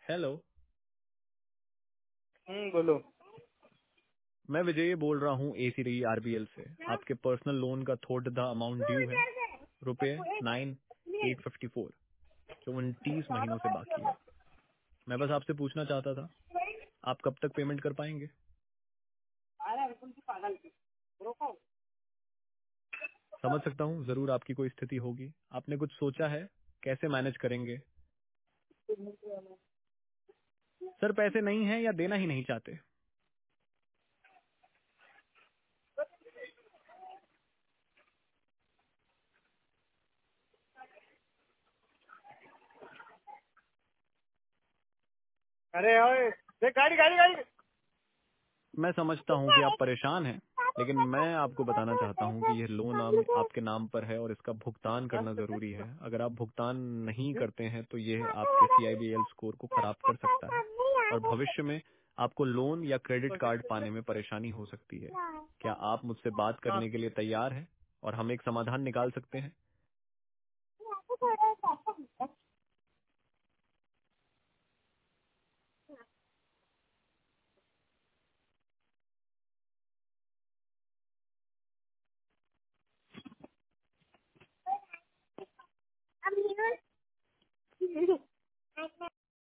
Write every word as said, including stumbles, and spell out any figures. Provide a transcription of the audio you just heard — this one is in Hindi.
हेलो। हम्म बोलो। मैं विजय बोल रहा हूँ एसी रही आरबीएल से। आपके पर्सनल लोन का थोड़ा द अमाउंट ड्यू है, रुपए नाइन एट फिफ्टी फोर, जो उनतीस महीनों से बाकी है। मैं बस आपसे पूछना चाहता था, आप कब तक पेमेंट कर पाएंगे? समझ सकता हूँ, जरूर आपकी कोई स्थिति होगी। आपने कुछ सोचा है कैसे मैनेज करेंगे? सर पैसे नहीं है या देना ही नहीं चाहते? अरे ओए, देख गाड़ी गाड़ी गाड़ी। मैं समझता हूँ कि आप परेशान हैं, लेकिन मैं आपको बताना चाहता हूँ कि यह लोन नाम आपके नाम पर है और इसका भुगतान करना जरूरी है। अगर आप भुगतान नहीं करते हैं तो यह आपके सीआईबीएल स्कोर को खराब कर सकता है और भविष्य में आपको लोन या क्रेडिट कार्ड पाने में परेशानी हो सकती है। क्या आप मुझसे बात करने के लिए तैयार हैं और हम एक समाधान निकाल सकते हैं?